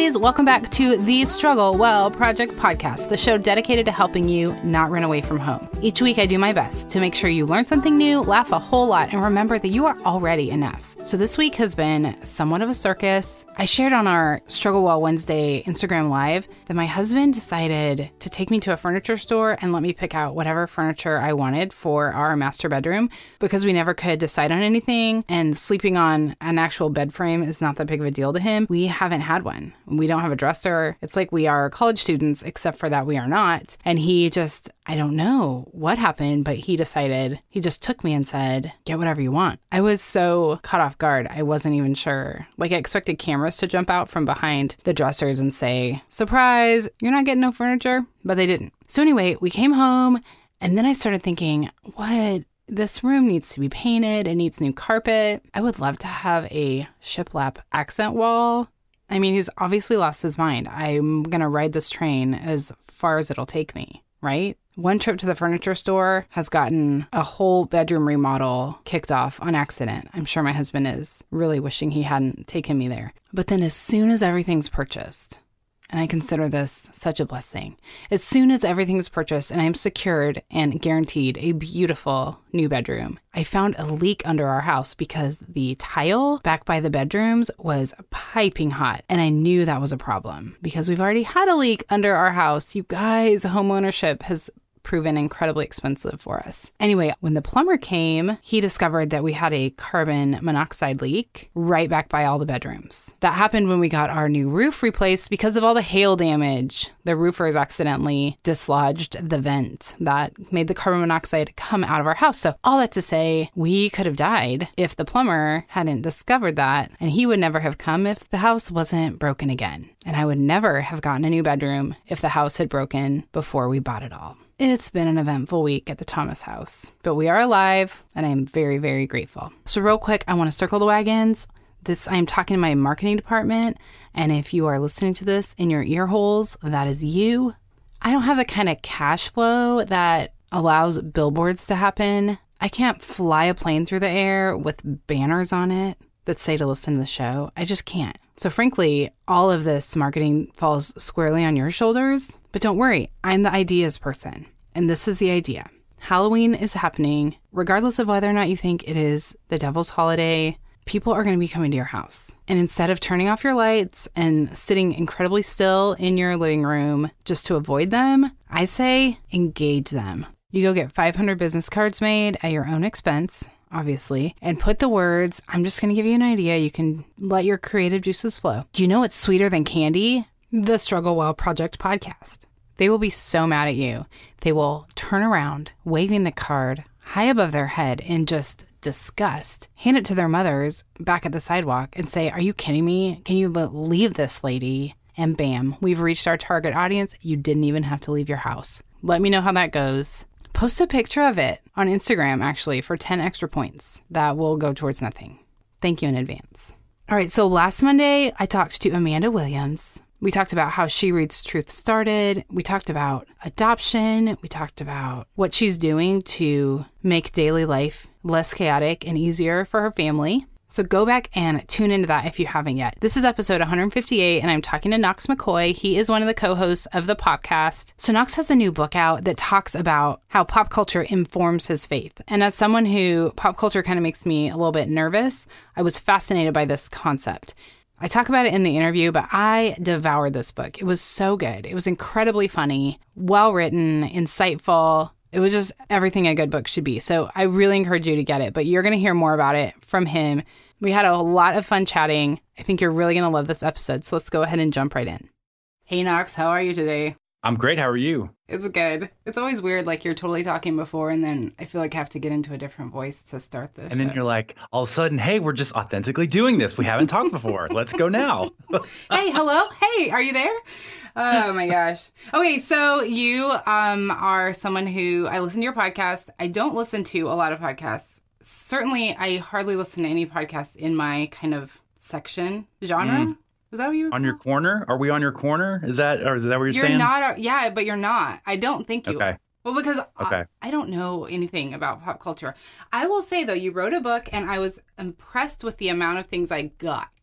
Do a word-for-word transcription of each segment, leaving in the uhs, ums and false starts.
ladies. Welcome back to the Struggle Well Project podcast, the show dedicated to helping you not run away from home. Each week, I do my best to make sure you learn something new, laugh a whole lot, and remember that you are already enough. So this week has been somewhat of a circus. I shared on our Struggle Well Wednesday Instagram Live that my husband decided to take me to a furniture store and let me pick out whatever furniture I wanted for our master bedroom because we never could decide on anything, and sleeping on an actual bed frame is not that big of a deal to him. We haven't had one. We don't have a dresser. It's like we are college students, except for that we are not. And he just, I don't know what happened, but he decided, he just took me and said, get whatever you want. I was so caught off guard. I wasn't even sure. Like, I expected cameras to jump out from behind the dressers and say, surprise, you're not getting no furniture, but they didn't. So anyway, we came home and then I started thinking, what? This room needs to be painted. It needs new carpet. I would love to have a shiplap accent wall. I mean, he's obviously lost his mind. I'm going to ride this train as far as it'll take me, right? One trip to the furniture store has gotten a whole bedroom remodel kicked off on accident. I'm sure my husband is really wishing he hadn't taken me there. But then as soon as everything's purchased, and I consider this such a blessing, as soon as everything's purchased and I'm secured and guaranteed a beautiful new bedroom, I found a leak under our house because the tile back by the bedrooms was piping hot. And I knew that was a problem because we've already had a leak under our house. You guys, homeownership has proven incredibly expensive for us. Anyway, when the plumber came, he discovered that we had a carbon monoxide leak right back by all the bedrooms. That happened when we got our new roof replaced because of all the hail damage. The roofers accidentally dislodged the vent that made the carbon monoxide come out of our house. So all that to say, we could have died if the plumber hadn't discovered that, and he would never have come if the house wasn't broken again. And I would never have gotten a new bedroom if the house had broken before we bought it all. It's been an eventful week at the Thomas house, but we are alive and I'm very, very grateful. So real quick, I want to circle the wagons. This, I'm talking to my marketing department. And if you are listening to this in your ear holes, that is you. I don't have the kind of cash flow that allows billboards to happen. I can't fly a plane through the air with banners on it that say to listen to the show. I just can't. So frankly, all of this marketing falls squarely on your shoulders. But don't worry, I'm the ideas person. And this is the idea. Halloween is happening. Regardless of whether or not you think it is the devil's holiday, people are going to be coming to your house. And instead of turning off your lights and sitting incredibly still in your living room just to avoid them, I say engage them. You go get five hundred business cards made at your own expense, obviously, and put the words, I'm just going to give you an idea. You can let your creative juices flow. Do you know what's sweeter than candy? The Struggle Well Project podcast. They will be so mad at you. They will turn around, waving the card high above their head in just disgust, hand it to their mothers back at the sidewalk and say, are you kidding me? Can you leave this lady? And bam, we've reached our target audience. You didn't even have to leave your house. Let me know how that goes. Post a picture of it on Instagram, actually, for ten extra points. That will go towards nothing. Thank you in advance. All right, so last Monday, I talked to Amanda Williams. We talked about how She Reads Truth started. We talked about adoption. We talked about what she's doing to make daily life less chaotic and easier for her family. So go back and tune into that if you haven't yet. This is episode one hundred fifty-eight, and I'm talking to Knox McCoy. He is one of the co-hosts of the podcast. So Knox has a new book out that talks about how pop culture informs his faith. And as someone who pop culture kind of makes me a little bit nervous, I was fascinated by this concept. I talk about it in the interview, but I devoured this book. It was so good. It was incredibly funny, well-written, insightful. It was just everything a good book should be. So I really encourage you to get it, but you're going to hear more about it from him. We had a lot of fun chatting. I think you're really going to love this episode. So let's go ahead and jump right in. Hey, Knox, how are you today? I'm great. How are you? It's good. It's always weird, like you're totally talking before, and then I feel like I have to get into a different voice to start this. And then show. You're like, all of a sudden, hey, we're just authentically doing this. We haven't talked before. Let's go now. Hey, hello. Hey, are you there? Oh my gosh. Okay, so you um are someone who, I listen to your podcast. I don't listen to a lot of podcasts. Certainly, I hardly listen to any podcasts in my kind of section, genre. Mm. Is that what you were on called? Your corner? Are we on your corner? Is that or is that what you're, you're saying? You're not. Yeah, but you're not. I don't think you okay. are. Well, because okay. I, I don't know anything about pop culture. I will say, though, you wrote a book, and I was impressed with the amount of things I got.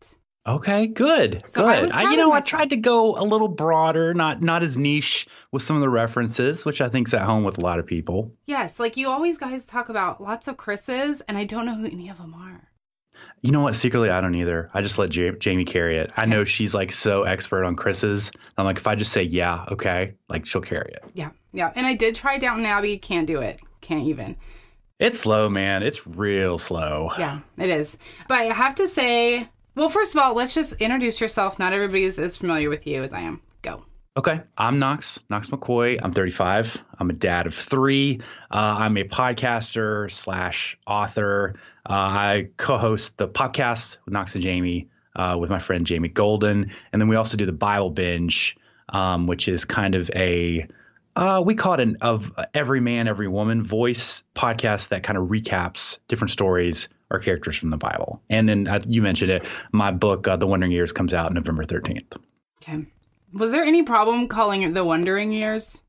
Okay, good, So I good. was I, proud you of know, I myself. tried to go a little broader, not not as niche with some of the references, which I think's at home with a lot of people. Yes, like you always guys talk about lots of Chris's, and I don't know who any of them are. You know what? Secretly, I don't either. I just let Ja- Jamie carry it. I Okay. know she's like so expert on Chris's. I'm like, if I just say yeah, okay, like she'll carry it. Yeah, yeah. And I did try Downton Abbey. Can't do it. Can't even. It's slow, man. It's real slow. Yeah, it is. But I have to say, well, first of all, let's just introduce yourself. Not everybody is as familiar with you as I am. Go. Okay, I'm Knox, Knox McCoy. I'm thirty-five. I'm a dad of three. Uh, I'm a podcaster slash author. Uh, I co-host the podcast with Knox and Jamie uh, with my friend Jamie Golden. And then we also do the Bible Binge, um, which is kind of a, uh, we call it an of every man, every woman voice podcast that kind of recaps different stories or characters from the Bible. And then uh, you mentioned it, my book, uh, The Wandering Years, comes out November thirteenth. Okay. Was there any problem calling it The Wandering Years?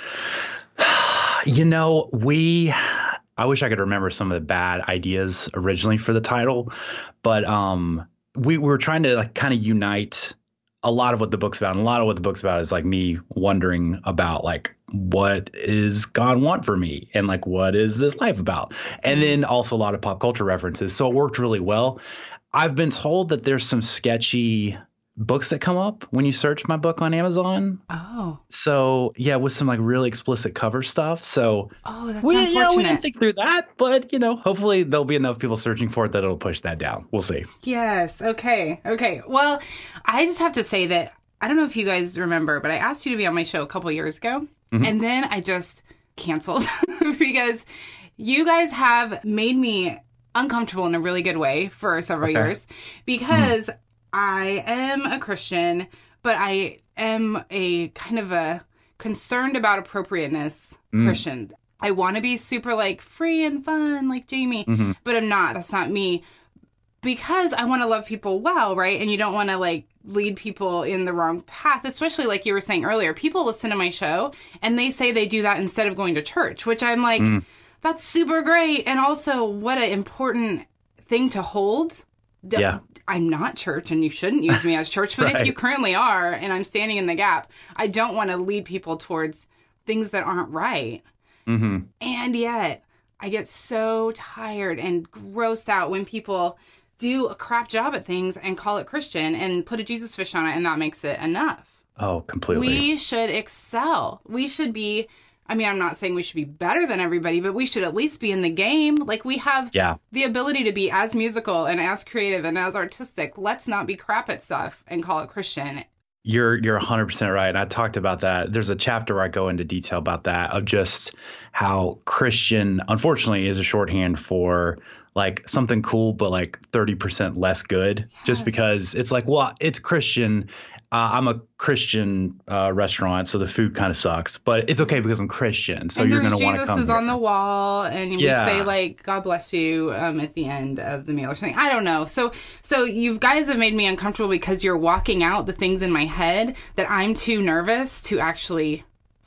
You know, we, I wish I could remember some of the bad ideas originally for the title, but um, we, we were trying to like kind of unite a lot of what the book's about. And a lot of what the book's about is like me wondering about like, what is God want for me? And like, what is this life about? And then also a lot of pop culture references. So it worked really well. I've been told that there's some sketchy books that come up when you search my book on Amazon. Oh. So yeah, with some like really explicit cover stuff. So Oh, that's we, you know, we unfortunate. didn't think through that, but you know, hopefully there'll be enough people searching for it that it'll push that down. We'll see. Yes. Okay. Okay. Well, I just have to say that I don't know if you guys remember, but I asked you to be on my show a couple years ago, Mm-hmm. and then I just canceled because you guys have made me uncomfortable in a really good way for several Okay. years because I am a Christian, but I am a kind of a concerned about appropriateness Christian. I want to be super like free and fun like Jamie, but I'm not. That's not me. Because I want to love people well, right? And you don't want to like lead people in the wrong path, especially like you were saying earlier. People listen to my show and they say they do that instead of going to church, which I'm like, that's super great. And also, what an important thing to hold. D- Yeah. I'm not church and you shouldn't use me as church, but if Right. you currently are and I'm standing in the gap, I don't want to lead people towards things that aren't right. Mm-hmm. And yet, I get so tired and grossed out when people do a crap job at things and call it Christian and put a Jesus fish on it, and that makes it enough. Oh, completely. We should excel. We should be, I mean, I'm not saying we should be better than everybody, but we should at least be in the game. Like, we have Yeah. the ability to be as musical and as creative and as artistic. Let's not be crap at stuff and call it Christian. You're you're one hundred percent right. And I talked about that. There's a chapter where I go into detail about that, of just how Christian, unfortunately, is a shorthand for like something cool, but like thirty percent less good, just Yes. because it's like, well, it's Christian. Uh, I'm a Christian uh, restaurant, so the food kind of sucks, but it's okay because I'm Christian. So and you're there's going to want to Jesus come is here. on the wall, and we Yeah. say like "God bless you" um, at the end of the meal or something. I don't know. So, so you guys have made me uncomfortable because you're walking out the things in my head that I'm too nervous to actually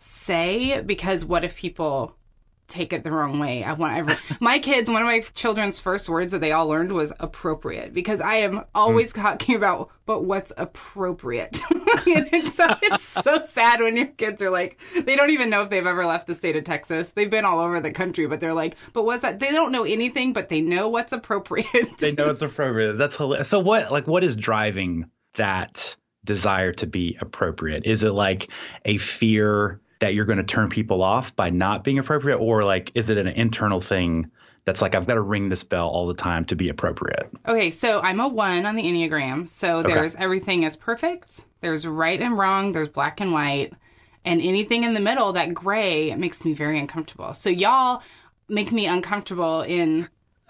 say. Because what if people take it the wrong way? I want every my kids. One of my children's first words that they all learned was appropriate, because I am always Hmm. talking about, but what's appropriate? And it's so it's so sad when your kids are like, they don't even know if they've ever left the state of Texas. They've been all over the country, but they're like, but what's that? They don't know anything, but they know what's appropriate. They know it's appropriate. That's hilarious. So what, like, what is driving that desire to be appropriate? Is it like a fear that you're going to turn people off by not being appropriate? Or like, is it an internal thing that's like, I've got to ring this bell all the time to be appropriate? Okay, so I'm a one on the Enneagram. So Okay. there's everything is perfect. There's right and wrong. There's black and white. And anything in the middle, that gray, makes me very uncomfortable. So y'all make me uncomfortable in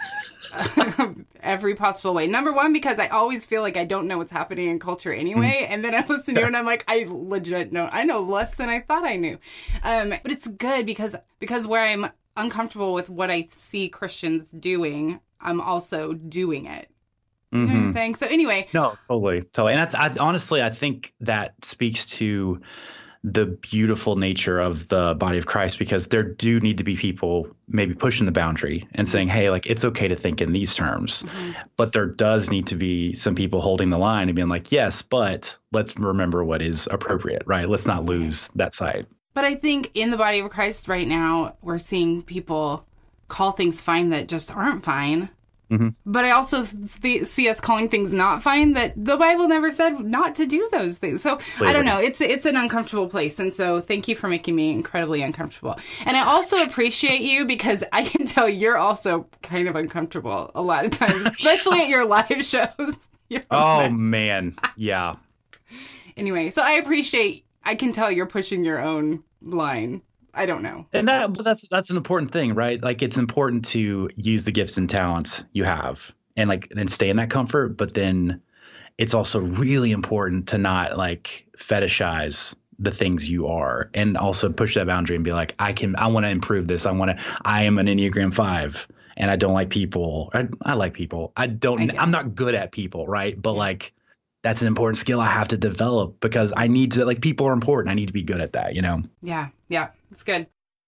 every possible way. Number one, because I always feel like I don't know what's happening in culture anyway. And then I listen to you and I'm like, I legit know. I know less than I thought I knew. Um, but it's good because because where I'm uncomfortable with what I see Christians doing, I'm also doing it. You know what I'm saying? So anyway, No, totally, totally. And I, I honestly, I think that speaks to the beautiful nature of the body of Christ, because there do need to be people maybe pushing the boundary and saying, hey, like, it's okay to think in these terms. Mm-hmm. But there does need to be some people holding the line and being like, yes, but let's remember what is appropriate, right? Let's not lose that sight. But I think in the body of Christ right now, we're seeing people call things fine that just aren't fine. Mm-hmm. But I also th- see us calling things not fine that the Bible never said not to do those things. So Clearly. I don't know. It's it's an uncomfortable place. And so thank you for making me incredibly uncomfortable. And I also appreciate you because I can tell you're also kind of uncomfortable a lot of times, especially at your live shows. Oh, man. Yeah. Anyway, so I appreciate, I can tell you're pushing your own line. I don't know. And that, but that's that's an important thing, right? Like, it's important to use the gifts and talents you have and like and stay in that comfort. But then it's also really important to not like fetishize the things you are, and also push that boundary and be like, I can, I want to improve this. I want to, I am an Enneagram five and I don't like people. I, I like people. I don't, I I'm not good at people. Right. But yeah. like, that's an important skill I have to develop because I need to, like, people are important. I need to be good at that, you know? Yeah. Yeah. It's good.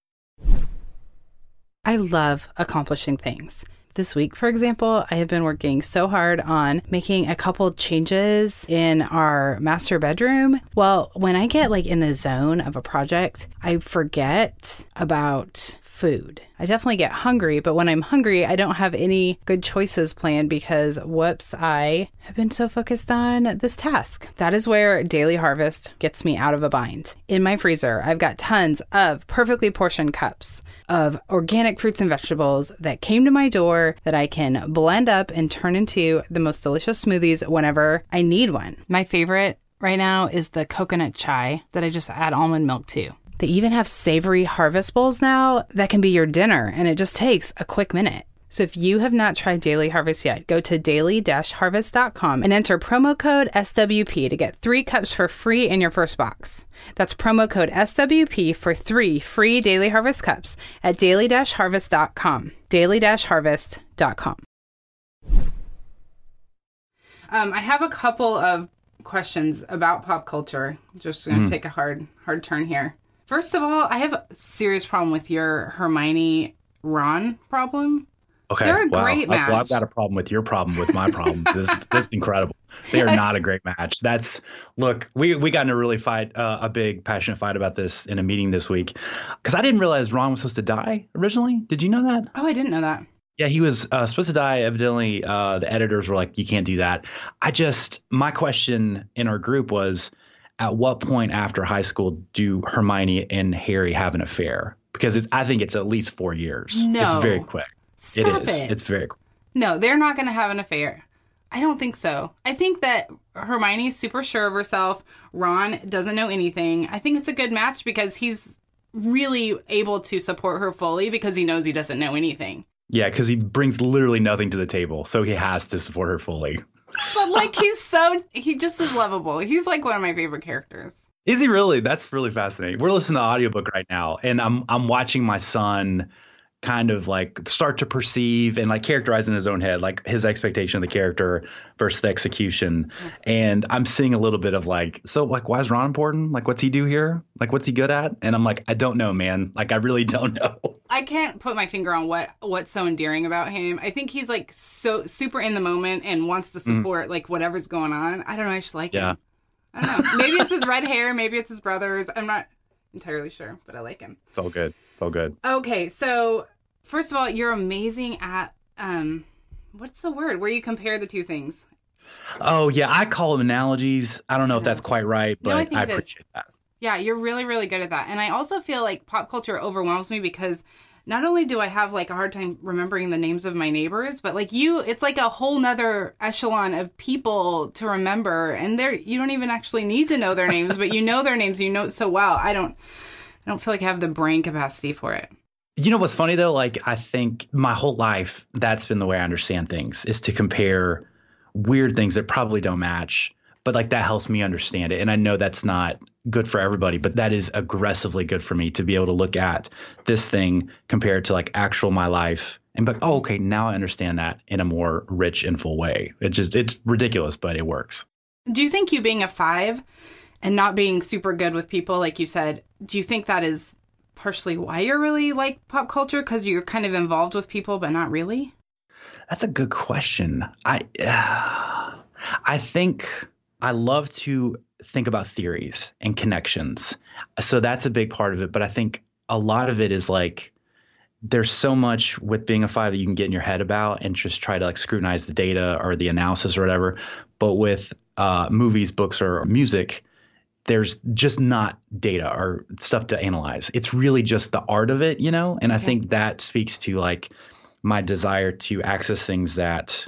I love accomplishing things. This week, for example, I have been working so hard on making a couple changes in our master bedroom. Well, when I get like in the zone of a project, I forget about food. I definitely get hungry, but when I'm hungry, I don't have any good choices planned because, whoops, I have been so focused on this task. That is where Daily Harvest gets me out of a bind. In my freezer, I've got tons of perfectly portioned cups of organic fruits and vegetables that came to my door that I can blend up and turn into the most delicious smoothies whenever I need one. My favorite right now is the coconut chai that I just add almond milk to. They even have savory harvest bowls now that can be your dinner, and it just takes a quick minute. So if you have not tried Daily Harvest yet, go to daily dash harvest dot com and enter promo code S W P to get three cups for free in your first box. That's promo code S W P for three free Daily Harvest cups at daily dash harvest dot com. daily dash harvest dot com. Um, I have a couple of questions about pop culture. Just going to mm. take a hard, hard turn here. First of all, I have a serious problem with your Hermione Ron problem. Okay. They're a wow. great match. Well, I've got a problem with your problem with my problem. this, this is incredible. They are not a great match. That's look, we, we got in a really fight, uh, a big passionate fight about this in a meeting this week. Because I didn't realize Ron was supposed to die originally. Did you know that? Oh, I didn't know that. Yeah, he was uh, supposed to die. Evidently, uh, the editors were like, you can't do that. I just, my question in our group was, at what point after high school do Hermione and Harry have an affair? Because it's, I think it's at least four years. No. It's very quick. Stop it is. It. It's very quick. No, they're not going to have an affair. I don't think so. I think that Hermione's super sure of herself. Ron doesn't know anything. I think it's a good match because he's really able to support her fully because he knows he doesn't know anything. Yeah, because he brings literally nothing to the table, so he has to support her fully. But, like, he's so, he just is lovable. He's, like, one of my favorite characters. Is he really? That's really fascinating. We're listening to the audiobook right now, and I'm I'm watching my son kind of, like, start to perceive and, like, characterize in his own head, like, his expectation of the character versus the execution. Mm-hmm. And I'm seeing a little bit of, like, so, like, why is Ron important? Like, what's he do here? Like, what's he good at? And I'm like, I don't know, man. Like, I really don't know. I can't put my finger on what what's so endearing about him. I think he's, like, so super in the moment and wants to support, mm. like, whatever's going on. I don't know. I just like yeah. him. I don't know. Maybe it's his red hair. Maybe it's his brothers. I'm not entirely sure, but I like him. It's all good. It's all good. Okay, so first of all, you're amazing at, um, what's the word? Where you compare the two things. Oh, yeah. I call them analogies. I don't know if that's quite right, but no, I, I appreciate is. that. Yeah, you're really, really good at that. And I also feel like pop culture overwhelms me because not only do I have like a hard time remembering the names of my neighbors, but like you, it's like a whole nother echelon of people to remember. And they're, you don't even actually need to know their names, but you know their names, you know it so well. I don't, I don't feel like I have the brain capacity for it. You know what's funny though? Like, I think my whole life, that's been the way I understand things, is to compare weird things that probably don't match. But like, that helps me understand it. And I know that's not good for everybody, but that is aggressively good for me to be able to look at this thing compared to like actual my life and be like, oh, okay, now I understand that in a more rich and full way. It just, it's ridiculous, but it works. Do you think you being a five and not being super good with people, like you said, do you think that is partially why you're really like pop culture? Because you're kind of involved with people, but not really? That's a good question. I, uh, I think I love to think about theories and connections. So that's a big part of it. But I think a lot of it is like, there's so much with being a five that you can get in your head about and just try to like scrutinize the data or the analysis or whatever. But with uh, movies, books, or music, there's just not data or stuff to analyze. It's really just the art of it, you know? And okay. I think that speaks to like my desire to access things that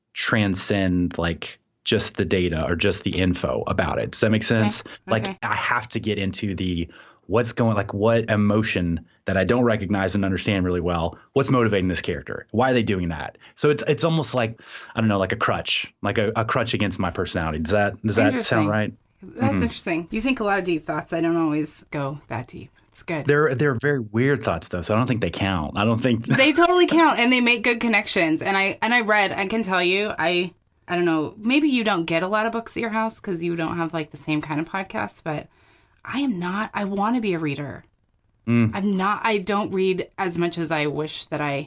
transcend like just the data or just the info about it. Does that make sense? Okay. Like okay. I have to get into the what's going, like what emotion that I don't recognize and understand really well. What's motivating this character? Why are they doing that? So it's it's almost like, I don't know, like a crutch, like a, a crutch against my personality. Does that does that sound right? That's mm-hmm. interesting. You think a lot of deep thoughts. I don't always go that deep. It's good. They're they're very weird thoughts though, so I don't think they count. I don't think they totally count, and they make good connections. And I and I read. I can tell you, I I don't know. Maybe you don't get a lot of books at your house because you don't have like the same kind of podcasts, but I am not. I want to be a reader. Mm. I'm not. I don't read as much as I wish that I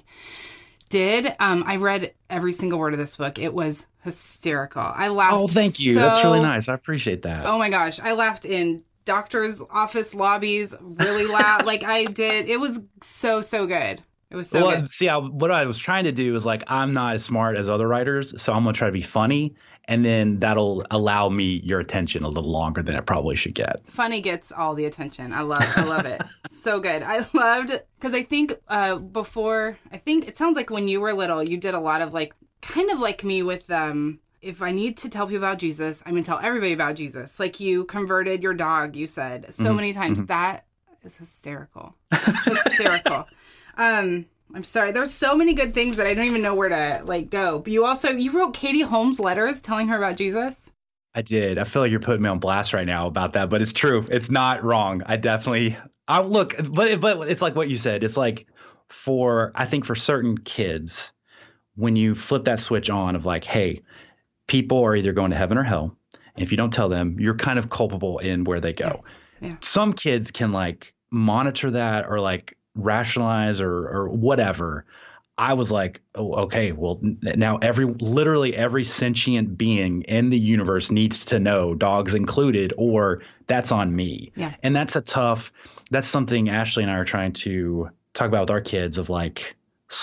did. Um, I read every single word of this book. It was hysterical. I laughed. Oh, thank you. So, That's really nice. I appreciate that. Oh my gosh, I laughed in doctors' office lobbies really loud. Like I did. It was so so good. It was so well, good. See, I, what I was trying to do is like, I'm not as smart as other writers, so I'm going to try to be funny. And then that'll allow me your attention a little longer than it probably should get. Funny gets all the attention. I love I love it. So good. I loved, because I think uh, before, I think it sounds like when you were little, you did a lot of like, kind of like me with, um, if I need to tell people about Jesus, I'm going to tell everybody about Jesus. Like you converted your dog, you said so mm-hmm. many times. Mm-hmm. That is hysterical. It's hysterical. Um, I'm sorry. There's so many good things that I don't even know where to like go. But you also, you wrote Katie Holmes letters telling her about Jesus. I did. I feel like you're putting me on blast right now about that, but it's true. It's not wrong. I definitely, I look, but, but it's like what you said. It's like for, I think for certain kids, when you flip that switch on of like, hey, people are either going to heaven or hell. And if you don't tell them, you're kind of culpable in where they go. Yeah. Yeah. Some kids can like monitor that or like rationalize or or whatever. I was like, oh, okay, well, now every literally every sentient being in the universe needs to know, dogs included, or that's on me. Yeah. And that's a tough, that's something Ashley and I are trying to talk about with our kids of like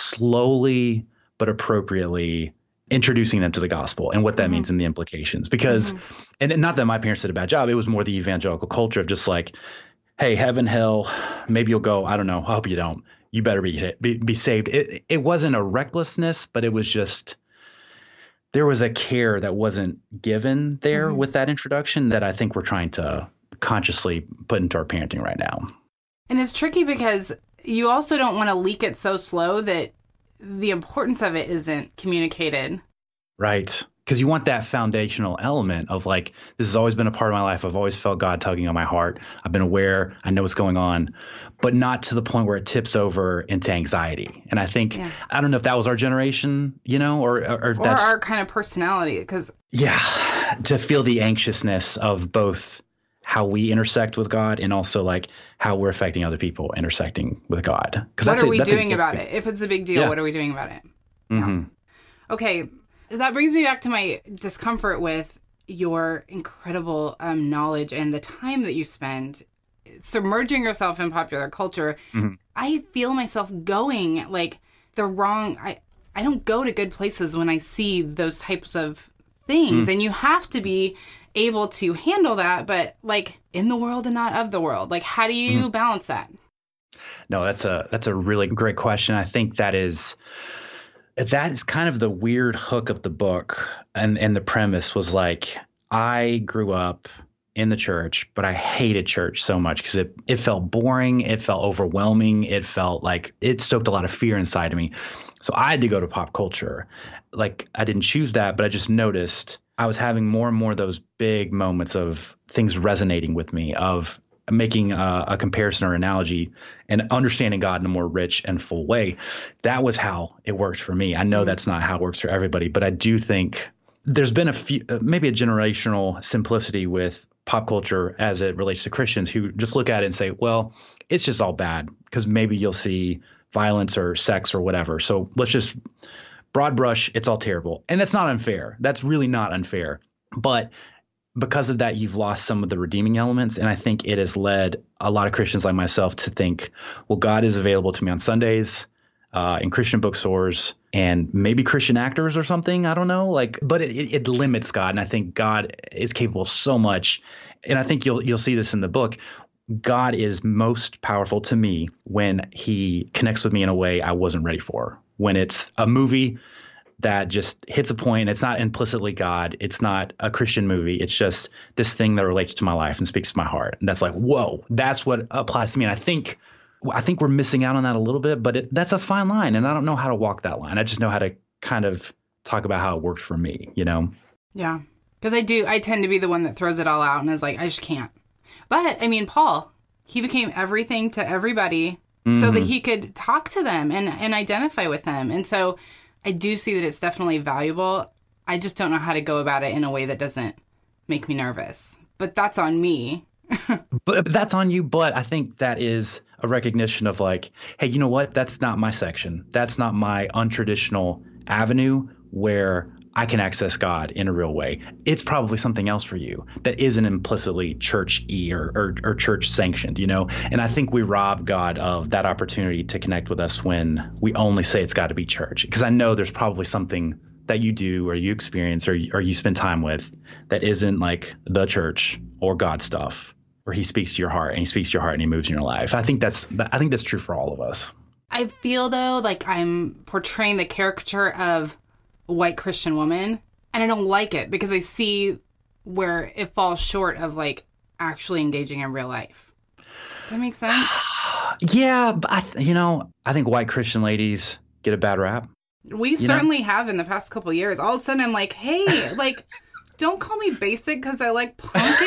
slowly but appropriately introducing them to the gospel and what that mm-hmm. means and the implications. Because, mm-hmm. and not that my parents did a bad job, it was more the evangelical culture of just like, hey, heaven, hell, maybe you'll go. I don't know. I hope you don't. You better be be, be saved. It, it wasn't a recklessness, but it was just there was a care that wasn't given there mm-hmm. with that introduction that I think we're trying to consciously put into our parenting right now. And it's tricky because you also don't want to leak it so slow that the importance of it isn't communicated. Right. Because you want that foundational element of like, this has always been a part of my life. I've always felt God tugging on my heart. I've been aware. I know what's going on, but not to the point where it tips over into anxiety. And I think, yeah. I don't know if that was our generation, you know, or or, or that's, our kind of personality. Because yeah, to feel the anxiousness of both how we intersect with God and also like how we're affecting other people intersecting with God. What that's are a, we doing a, about it? If it's a big deal, yeah. what are we doing about it? Mm-hmm. Yeah. Okay. That brings me back to my discomfort with your incredible um, knowledge and the time that you spend submerging yourself in popular culture. Mm-hmm. I feel myself going like the wrong, I, I don't go to good places when I see those types of things. Mm. And you have to be able to handle that, but like in the world and not of the world. Like, how do you mm. balance that? No, that's a, that's a really great question. I think that is, that is kind of the weird hook of the book. And, and the premise was like, I grew up in the church, but I hated church so much because it, it felt boring. It felt overwhelming. It felt like it stoked a lot of fear inside of me. So I had to go to pop culture. Like I didn't choose that, but I just noticed I was having more and more of those big moments of things resonating with me, of making a, a comparison or analogy and understanding God in a more rich and full way. That was how it worked for me. I know that's not how it works for everybody, but I do think there's been a few, maybe a generational simplicity with pop culture as it relates to Christians who just look at it and say, well, it's just all bad because maybe you'll see violence or sex or whatever. So let's just broad brush. It's all terrible. And that's not unfair. That's really not unfair. But because of that, you've lost some of the redeeming elements. And I think it has led a lot of Christians like myself to think, well, God is available to me on Sundays, uh, in Christian bookstores, and maybe Christian actors or something. I don't know. Like, but it, it limits God. And I think God is capable of so much. And I think you'll you'll see this in the book. God is most powerful to me when he connects with me in a way I wasn't ready for. When it's a movie that just hits a point. It's not implicitly God. It's not a Christian movie. It's just this thing that relates to my life and speaks to my heart. And that's like, whoa, that's what applies to me. And I think I think we're missing out on that a little bit, but it, that's a fine line. And I don't know how to walk that line. I just know how to kind of talk about how it worked for me, you know? Yeah. Because I do. I tend to be the one that throws it all out and is like, I just can't. But, I mean, Paul, he became everything to everybody mm-hmm. so that he could talk to them and, and identify with them. And so I do see that it's definitely valuable. I just don't know how to go about it in a way that doesn't make me nervous. But that's on me. but, but that's on you. But I think that is a recognition of like, hey, you know what? That's not my section. That's not my untraditional avenue where I can access God in a real way. It's probably something else for you that isn't implicitly church-y or, or, or church sanctioned, you know? And I think we rob God of that opportunity to connect with us when we only say it's got to be church. Because I know there's probably something that you do or you experience or, or you spend time with that isn't like the church or God stuff, where he speaks to your heart and he speaks to your heart and he moves in your life. I think that's I think that's true for all of us. I feel, though, like I'm portraying the caricature of white Christian woman, and I don't like it because I see where it falls short of like actually engaging in real life. Does that make sense? Yeah, but I th- you know, I think white Christian ladies get a bad rap. We certainly know? have in the past couple of years. All of a sudden, I'm like, hey, like, don't call me basic because I like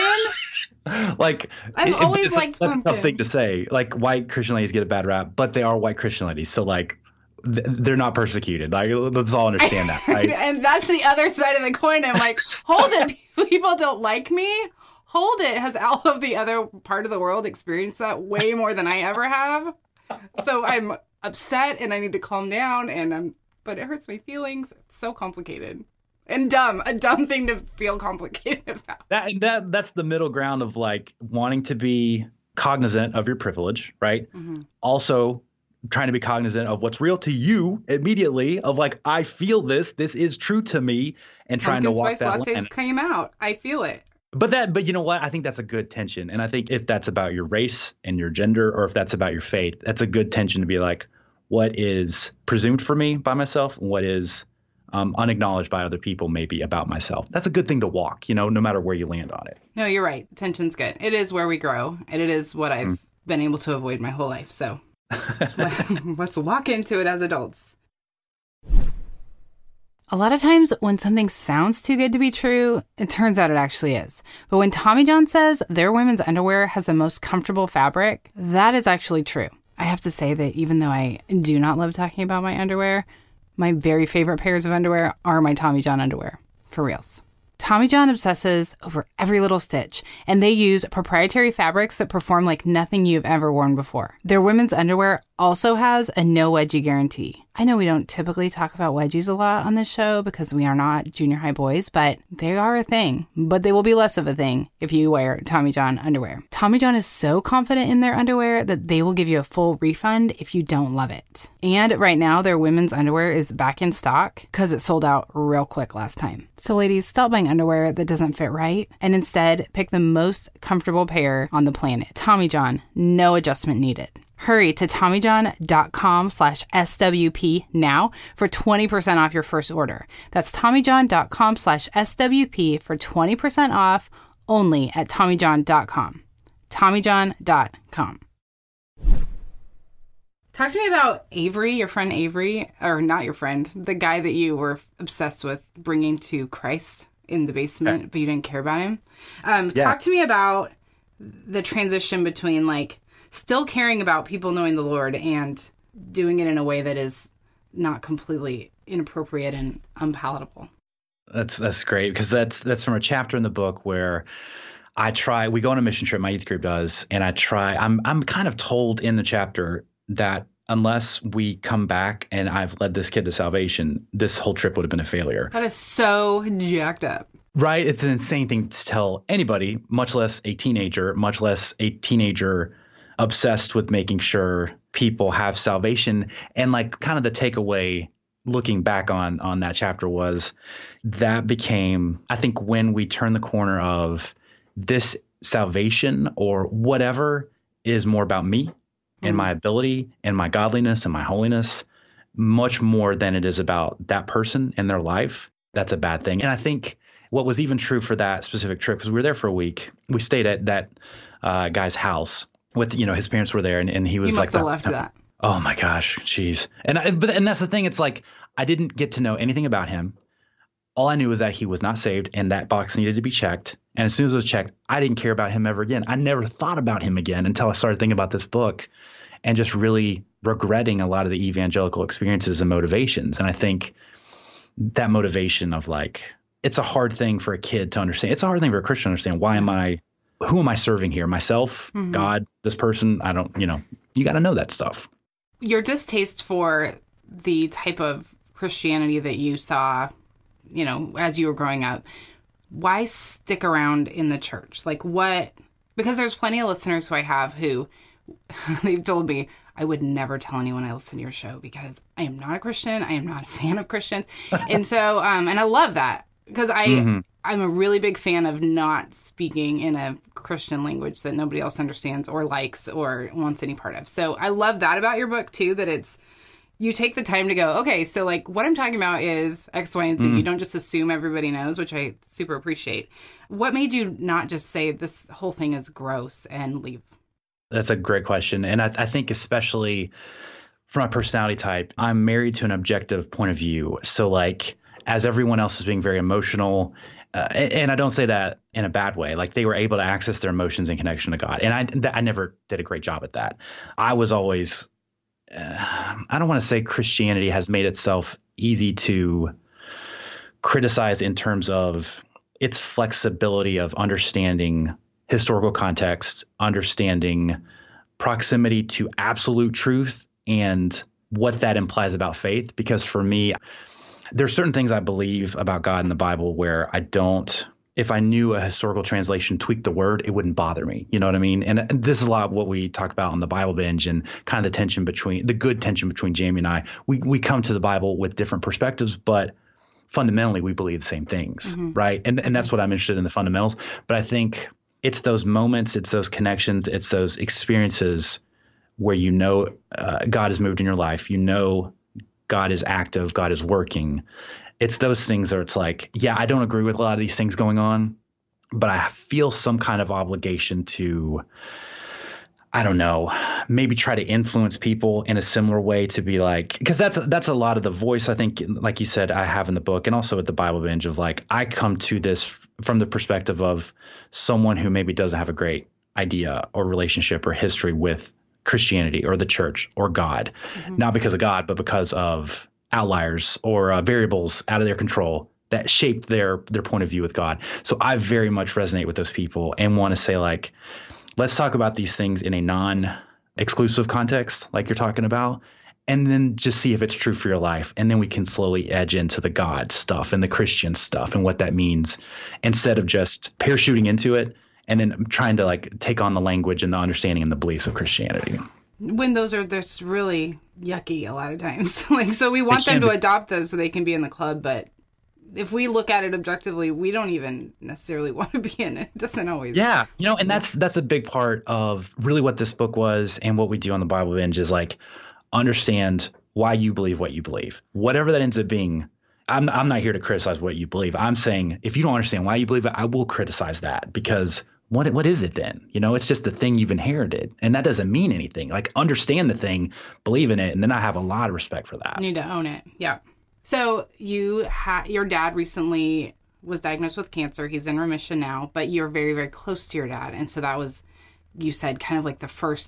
pumpkin. Like, I've it, always liked that's pumpkin. That's a tough thing to say. Like, white Christian ladies get a bad rap, but they are white Christian ladies, so like, they're not persecuted. Like, let's all understand that, right? And that's the other side of the coin. I'm like, hold it. People don't like me. Hold it. Has all of the other part of the world experienced that way more than I ever have? So I'm upset and I need to calm down. And I'm, but it hurts my feelings. It's so complicated and dumb. A dumb thing to feel complicated about. That that that's the middle ground of like wanting to be cognizant of your privilege, right? Mm-hmm. Also, trying to be cognizant of what's real to you immediately, of like, I feel this, this is true to me, and trying Pumpkin to walk that spice line. lattes came out. I feel it. But that, but you know what? I think that's a good tension. And I think if that's about your race and your gender, or if that's about your faith, that's a good tension to be like, what is presumed for me by myself and what is um, unacknowledged by other people maybe about myself. That's a good thing to walk, you know, no matter where you land on it. No, you're right. Tension's good. It is where we grow, and it is what I've mm. been able to avoid my whole life. So let's walk into it as adults. A lot of times when something sounds too good to be true, it turns out it actually is. But when Tommy John says their women's underwear has the most comfortable fabric, that is actually true. I have to say that even though I do not love talking about my underwear, my very favorite pairs of underwear are my Tommy John underwear. For reals. Tommy John obsesses over every little stitch, and they use proprietary fabrics that perform like nothing you've ever worn before. Their women's underwear also has a no wedgie guarantee. I know we don't typically talk about wedgies a lot on this show because we are not junior high boys, but they are a thing. But they will be less of a thing if you wear Tommy John underwear. Tommy John is so confident in their underwear that they will give you a full refund if you don't love it. And right now, their women's underwear is back in stock because it sold out real quick last time. So ladies, stop buying underwear that doesn't fit right and instead pick the most comfortable pair on the planet. Tommy John, no adjustment needed. Hurry to TommyJohn.com slash SWP now for twenty percent off your first order. That's TommyJohn.com slash SWP for twenty percent off only at TommyJohn dot com. TommyJohn dot com. Talk to me about Avery, your friend Avery, or not your friend, the guy that you were obsessed with bringing to Christ in the basement, but you didn't care about him. Um, yeah. Talk to me about the transition between like still caring about people knowing the Lord and doing it in a way that is not completely inappropriate and unpalatable. That's that's great because that's that's from a chapter in the book where I try, we go on a mission trip, my youth group does, and I try, I'm I'm kind of told in the chapter that unless we come back and I've led this kid to salvation, this whole trip would have been a failure. That is so jacked up. Right? It's an insane thing to tell anybody, much less a teenager, much less a teenager obsessed with making sure people have salvation. And like kind of the takeaway looking back on on that chapter was that became, I think, when we turn the corner of this salvation or whatever is more about me mm-hmm. and my ability and my godliness and my holiness, much more than it is about that person and their life. That's a bad thing. And I think what was even true for that specific trip, because we were there for a week, we stayed at that uh, guy's house with, you know, his parents were there, and, and he was you like, must have left that. Oh my gosh, jeez. And I, but and that's the thing. It's like I didn't get to know anything about him. All I knew was that he was not saved, and that box needed to be checked. And as soon as it was checked, I didn't care about him ever again. I never thought about him again until I started thinking about this book, and just really regretting a lot of the evangelical experiences and motivations. And I think that motivation of like, it's a hard thing for a kid to understand. It's a hard thing for a Christian to understand. Why am I? Who am I serving here? Myself, mm-hmm. God, this person? I don't. You know, you got to know that stuff. Your distaste for the type of Christianity that you saw, you know, as you were growing up, why stick around in the church? Like what? Because there's plenty of listeners who I have who they've told me, I would never tell anyone I listen to your show because I am not a Christian. I am not a fan of Christians. And so, um, and I love that because I, mm-hmm. I'm a really big fan of not speaking in a Christian language that nobody else understands or likes or wants any part of. So I love that about your book too, that it's, you take the time to go, okay, so like what I'm talking about is X, Y, and Z. Mm. You don't just assume everybody knows, which I super appreciate. What made you not just say this whole thing is gross and leave? That's a great question. And I, I think especially for my personality type, I'm married to an objective point of view. So like as everyone else is being very emotional, Uh, and I don't say that in a bad way. Like they were able to access their emotions in connection to God. And I, th- I never did a great job at that. I was always, uh, I don't want to say Christianity has made itself easy to criticize in terms of its flexibility of understanding historical context, understanding proximity to absolute truth and what that implies about faith. Because for me, there's certain things I believe about God in the Bible where I don't, if I knew a historical translation tweaked the word, it wouldn't bother me. You know what I mean? And this is a lot of what we talk about on the Bible Binge and kind of the tension between, the good tension between Jamie and I. We we come to the Bible with different perspectives, but fundamentally we believe the same things, mm-hmm. right? And and that's what I'm interested in, the fundamentals. But I think it's those moments, it's those connections, it's those experiences where you know uh, God has moved in your life, you know God is active, God is working. It's those things where it's like, yeah, I don't agree with a lot of these things going on, but I feel some kind of obligation to, I don't know, maybe try to influence people in a similar way to be like, because that's that's a lot of the voice, I think, like you said, I have in the book and also at the Bible Binge of like, I come to this from the perspective of someone who maybe doesn't have a great idea or relationship or history with Christianity or the church or God, mm-hmm. not because of God, but because of outliers or uh, variables out of their control that shaped their their point of view with God. So I very much resonate with those people and want to say like, let's talk about these things in a non-exclusive context, like you're talking about, and then just see if it's true for your life. And then we can slowly edge into the God stuff and the Christian stuff and what that means instead of just parachuting into it and then trying to like take on the language and the understanding and the beliefs of Christianity. When those are just really yucky a lot of times. Like, so we want them to be- adopt those so they can be in the club. But if we look at it objectively, we don't even necessarily want to be in it. It doesn't always. Yeah. You know, and that's, that's a big part of really what this book was and what we do on the Bible Binge is like, understand why you believe what you believe, whatever that ends up being. I'm, I'm not here to criticize what you believe. I'm saying if you don't understand why you believe it, I will criticize that because What what is it then? You know, it's just the thing you've inherited, and that doesn't mean anything. Like, understand the thing, believe in it, and then I have a lot of respect for that. You need to own it. Yeah. So you ha- your dad recently was diagnosed with cancer. He's in remission now, but you're very, very close to your dad, and so that was, you said, kind of like the first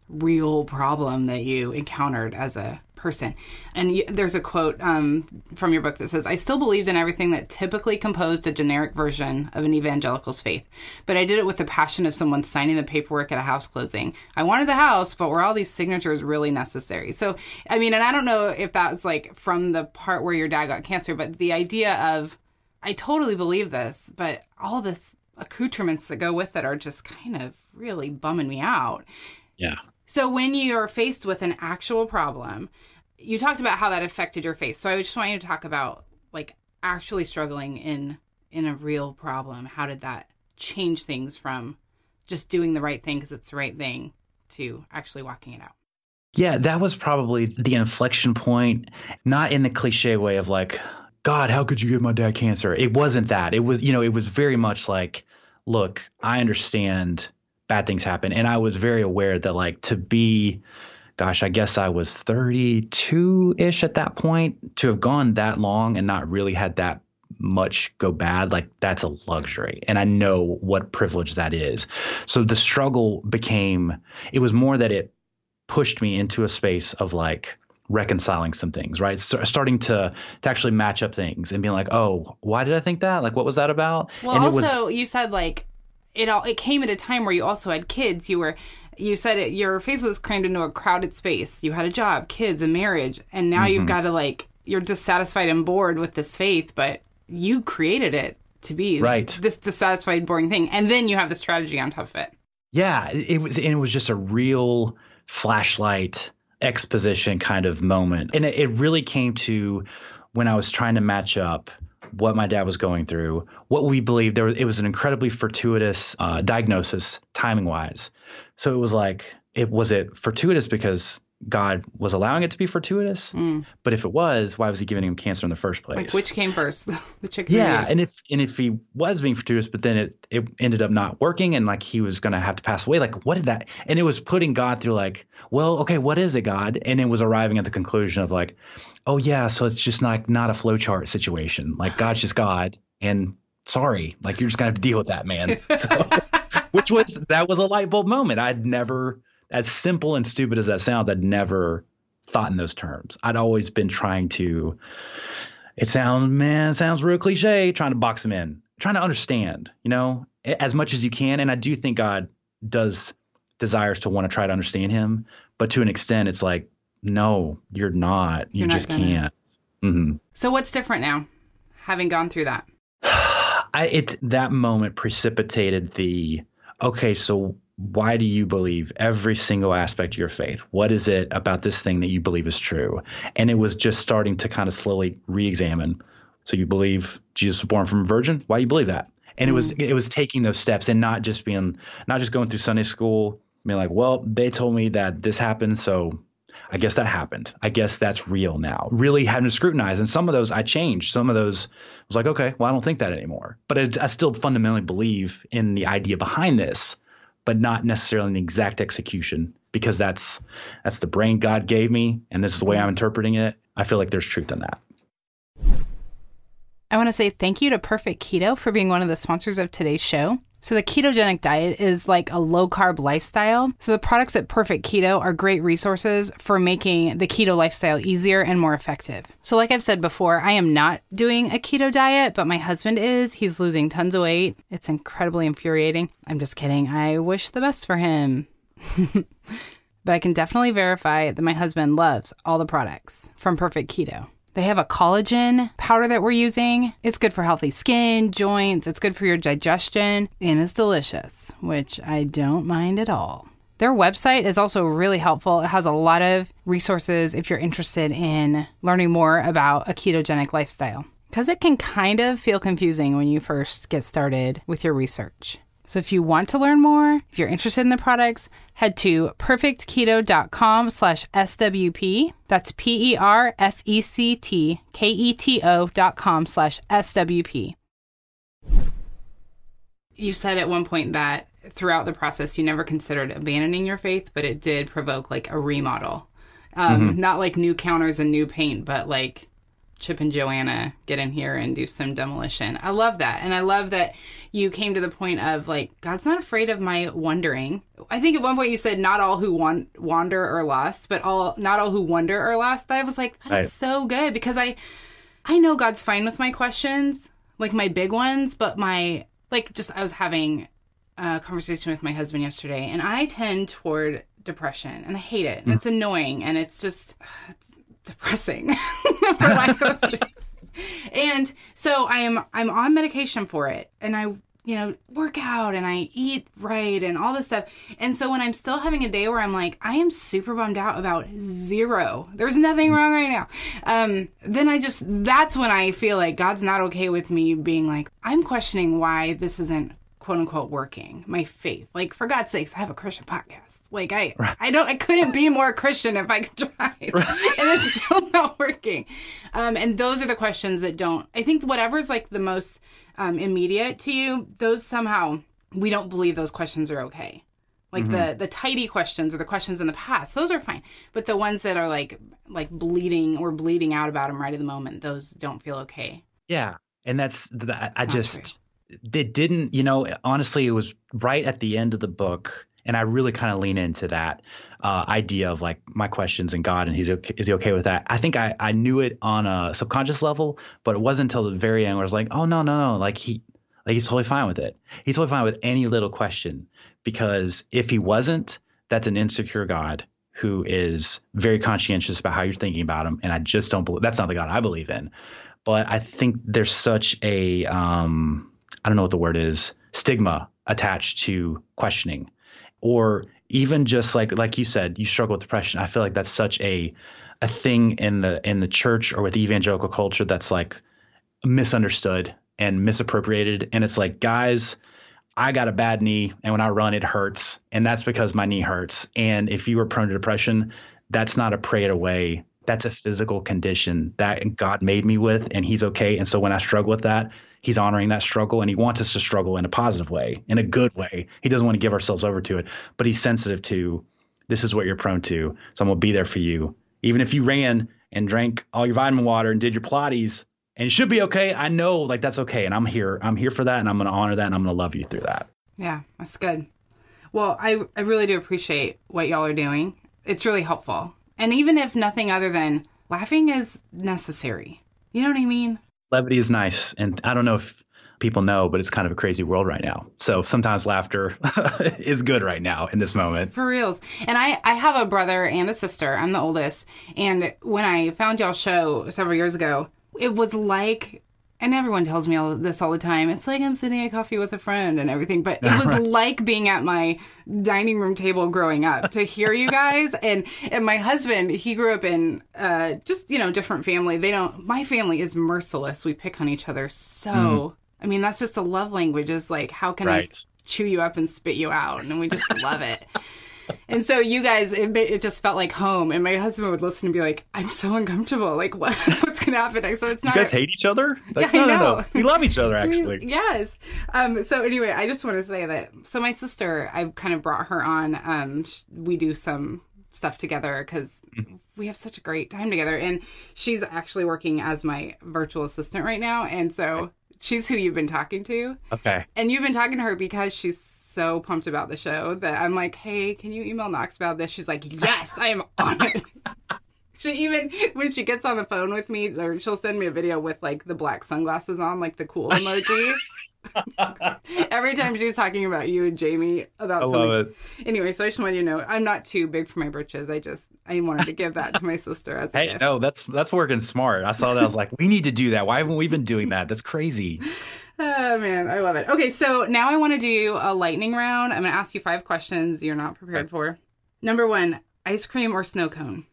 real problem that you encountered as a person. And you, there's a quote um, from your book that says, "I still believed in everything that typically composed a generic version of an evangelical's faith, but I did it with the passion of someone signing the paperwork at a house closing. I wanted the house, but were all these signatures really necessary?" So, I mean, and I don't know if that was like from the part where your dad got cancer, but the idea of, I totally believe this, but all this accoutrements that go with it are just kind of really bumming me out. Yeah. So when you're faced with an actual problem, you talked about how that affected your faith. So I just want you to talk about like actually struggling in in a real problem. How did that change things from just doing the right thing because it's the right thing to actually walking it out? Yeah, that was probably the inflection point, not in the cliche way of like, God, how could you give my dad cancer? It wasn't that. It was, you know, it was very much like, look, I understand bad things happen. And I was very aware that like to be, gosh, I guess I was thirty-two-ish at that point, to have gone that long and not really had that much go bad, like that's a luxury. And I know what privilege that is. So the struggle became, it was more that it pushed me into a space of like reconciling some things, right? So starting to to actually match up things and being like, oh, why did I think that? Like, what was that about? Well, and also, it was, you said like it all it came at a time where you also had kids. You were you said it, your faith was crammed into a crowded space. You had a job, kids, a marriage, and now mm-hmm. you've got to like you're dissatisfied and bored with this faith, but you created it to be right. this dissatisfied, boring thing, and then you have the strategy on top of it. Yeah, it was, and it was just a real flashlight exposition kind of moment. And it, it really came to when I was trying to match up what my dad was going through, what we believed. There was, it was an incredibly fortuitous uh, diagnosis, timing wise. So it was like, it was it fortuitous because God was allowing it to be fortuitous? Mm. But if it was, why was he giving him cancer in the first place? Like, which came first? The chicken Yeah, and, and if and if he was being fortuitous, but then it, it ended up not working and like he was going to have to pass away, like what did that – and it was putting God through like, well, okay, what is it, God? And it was arriving at the conclusion of like, oh, yeah, so it's just not, not a flowchart situation. Like God's just God and sorry, like you're just going to have to deal with that, man. So, which was – that was a light bulb moment. I'd never – as simple and stupid as that sounds, I'd never thought in those terms. I'd always been trying to, it sounds, man, it sounds real cliche, trying to box him in, trying to understand, you know, as much as you can. And I do think God does desires to want to try to understand him. But to an extent, it's like, no, you're not. You you're just not can't. Mm-hmm. So what's different now, having gone through that? I, it that moment precipitated the, okay, so why do you believe every single aspect of your faith? What is it about this thing that you believe is true? And it was just starting to kind of slowly re-examine. So you believe Jesus was born from a virgin? Why do you believe that? And mm. it was it was taking those steps and not just being not just going through Sunday school, being like, well, they told me that this happened, so I guess that happened. I guess that's real now. Really having to scrutinize. And some of those I changed. Some of those I was like, okay, well, I don't think that anymore. But I, I still fundamentally believe in the idea behind this, but not necessarily in the exact execution, because that's that's the brain God gave me, and this is the way I'm interpreting it. I feel like there's truth in that. I want to say thank you to Perfect Keto for being one of the sponsors of today's show. So the ketogenic diet is like a low-carb lifestyle. So the products at Perfect Keto are great resources for making the keto lifestyle easier and more effective. So like I've said before, I am not doing a keto diet, but my husband is. He's losing tons of weight. It's incredibly infuriating. I'm just kidding. I wish the best for him. But I can definitely verify that my husband loves all the products from Perfect Keto. They have a collagen powder that we're using. It's good for healthy skin, joints. It's good for your digestion, and it's delicious, which I don't mind at all. Their website is also really helpful. It has a lot of resources if you're interested in learning more about a ketogenic lifestyle, because it can kind of feel confusing when you first get started with your research. So if you want to learn more, if you're interested in the products, head to perfectketo.com slash SWP. That's P-E-R-F-E-C-T-K-E-T-O dot com slash S-W-P. You said at one point that throughout the process, you never considered abandoning your faith, but it did provoke like a remodel. Um, mm-hmm. Not like new counters and new paint, but like Chip and Joanna get in here and do some demolition. I love that. And I love that you came to the point of like, God's not afraid of my wandering. I think at one point you said not all who wan- wander are lost, but all not all who wonder are lost. I was like, that's right. so good because I, I know God's fine with my questions, like my big ones, but my, like just I was having a conversation with my husband yesterday and I tend toward depression and I hate it. And mm. it's annoying and it's just... It's, depressing for lack of a and so I am I'm on medication for it and I you know work out and I eat right and all this stuff and so when I'm still having a day where I'm like I am super bummed out about zero, there's nothing wrong right now, um then I just that's when I feel like God's not okay with me being like I'm questioning why this isn't quote unquote working, my faith. Like for God's sakes, I have a Christian podcast. Like I, right. I don't, I couldn't be more Christian if I could try, right. And it's still not working. Um, and those are the questions that don't. I think whatever's like the most um, immediate to you, those somehow we don't believe those questions are okay. Like mm-hmm. the the tidy questions or the questions in the past, those are fine. But the ones that are like like bleeding or bleeding out about them right at the moment, those don't feel okay. Yeah, and that's the, I just true. It didn't. You know, honestly, it was right at the end of the book. And I really kind of lean into that uh, idea of like my questions and God, and he's okay, is he okay with that? I think I, I knew it on a subconscious level, but it wasn't until the very end where I was like, oh no, no, no, like he, like he's totally fine with it. He's totally fine with any little question, because if he wasn't, that's an insecure God who is very conscientious about how you're thinking about him, and I just don't believe that's not the God I believe in. But I think there's such a um, I don't know what the word is, stigma attached to questioning. Or even just like like you said, you struggle with depression. I feel like that's such a a thing in the in the church or with evangelical culture that's like misunderstood and misappropriated. And it's like, guys, I got a bad knee, and when I run, it hurts, and that's because my knee hurts. And if you were prone to depression, that's not a pray it away. That's a physical condition that God made me with, and he's okay. And so when I struggle with that, he's honoring that struggle, and he wants us to struggle in a positive way, in a good way. He doesn't want to give ourselves over to it, but he's sensitive to this is what you're prone to. So I'm going to be there for you. Even if you ran and drank all your vitamin water and did your Pilates, and it should be okay. I know like that's okay. And I'm here. I'm here for that. And I'm going to honor that. And I'm going to love you through that. Yeah, that's good. Well, I, I really do appreciate what y'all are doing. It's really helpful. And even if nothing other than laughing is necessary. You know what I mean? Levity is nice. And I don't know if people know, but it's kind of a crazy world right now. So sometimes laughter is good right now in this moment. For reals. And I, I have a brother and a sister. I'm the oldest. And when I found y'all's show several years ago, it was like, and everyone tells me all of this all the time, it's like I'm sitting at coffee with a friend and everything, but it was right. like being at my dining room table growing up to hear you guys. And, and my husband, he grew up in uh, just, you know, different family. They don't, my family is merciless. We pick on each other. So, mm. I mean, that's just a love language, is like, how can right. I chew you up and spit you out? And we just love it. And so you guys, it, it just felt like home. And my husband would listen and be like, I'm so uncomfortable. Like, what, what's going to happen next? So it's not. You guys hate each other? Like, yeah, no, I know. no, no. We love each other, actually. Yes. Um, so anyway, I just want to say that. So my sister, I've kind of brought her on. Um, we do some stuff together because mm-hmm. we have such a great time together. And she's actually working as my virtual assistant right now. And so okay. she's who you've been talking to. Okay. And you've been talking to her because she's so pumped about the show that I'm like, hey, can you email Knox about this? She's like, yes, I am on it. She even, when she gets on the phone with me, or she'll send me a video with like the black sunglasses on, like the cool emoji. Every time she's talking about you and Jamie about I something. love it. Anyway, so I just wanted you to know, I'm not too big for my britches. I just, I wanted to give that to my sister as a Hey, gift. no, that's that's working smart. I saw that. I was like, we need to do that. Why haven't we been doing that? That's crazy. Oh, man, I love it. Okay, so now I want to do a lightning round. I'm going to ask you five questions you're not prepared for. Number one, ice cream or snow cone?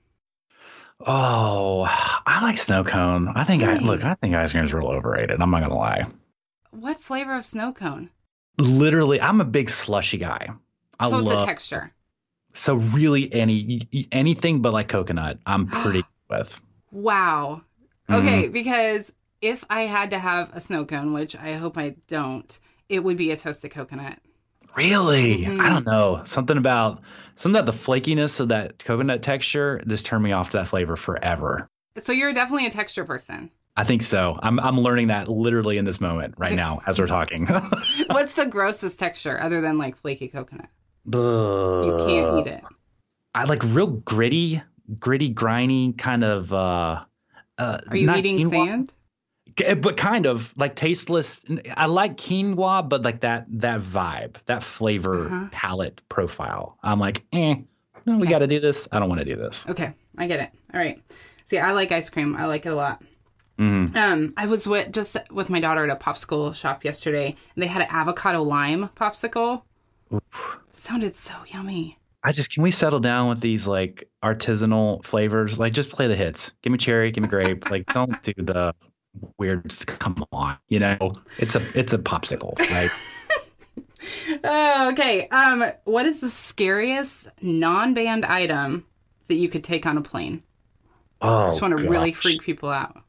Oh, I like snow cone. I think, I look, I think ice cream is real overrated. I'm not going to lie. What flavor of snow cone? Literally, I'm a big slushy guy. I so it's love, a texture. So really any anything but like coconut, I'm pretty with. Wow. Okay, mm-hmm. because if I had to have a snow cone, which I hope I don't, it would be a toasted coconut. Really? Mm-hmm. I don't know. Something about something about the flakiness of that coconut texture just turned me off to that flavor forever. So you're definitely a texture person. I think so. I'm I'm learning that literally in this moment right now as we're talking. What's the grossest texture other than like flaky coconut? Uh, You can't eat it. I like real gritty, gritty, griny kind of. Uh, uh, Are you not eating quinoa, sand? But kind of like tasteless. I like quinoa, but like that that vibe, that flavor Uh-huh. palette profile. I'm like, eh, no, we Okay. got to do this. I don't want to do this. Okay, I get it. All right. See, I like ice cream. I like it a lot. Mm. Um, I was with, just with my daughter at a popsicle shop yesterday, and they had an avocado lime popsicle. Sounded so yummy. I just can we settle down with these like artisanal flavors? Like just play the hits. Give me cherry, give me grape. Like don't do the weird. Come on, you know it's a it's a popsicle, right? Oh, okay. Um, what is the scariest non-banned item that you could take on a plane? Oh, I just want to really gosh. freak people out.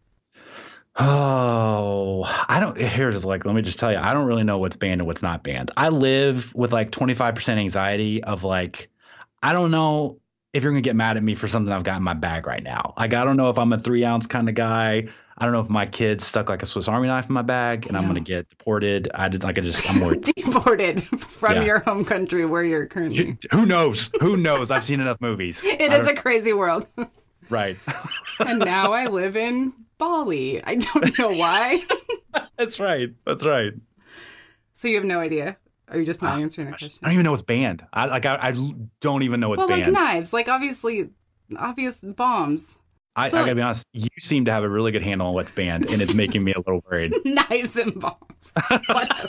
Oh, I don't. Here's like, let me just tell you, I don't really know what's banned and what's not banned. I live with like twenty-five percent anxiety of like, I don't know if you're gonna get mad at me for something I've got in my bag right now. Like, I don't know if I'm a three ounce kind of guy. I don't know if my kid's stuck like a Swiss Army knife in my bag and I'm gonna get deported. I just like I just I'm worried. Deported from Yeah. your home country where you're currently. Who knows? Who knows? I've seen enough movies. It I is a don't- crazy world. right. And now I live in Bali. I don't know why. That's right. That's right. So you have no idea? Are you just not answering that I question? don't even know what's banned. I like I, I don't even know what's Well, like banned. knives, like obviously, obvious bombs. I, So, I gotta like- be honest. You seem to have a really good handle on what's banned, and it's making me a little worried. Knives and bombs. Whatever.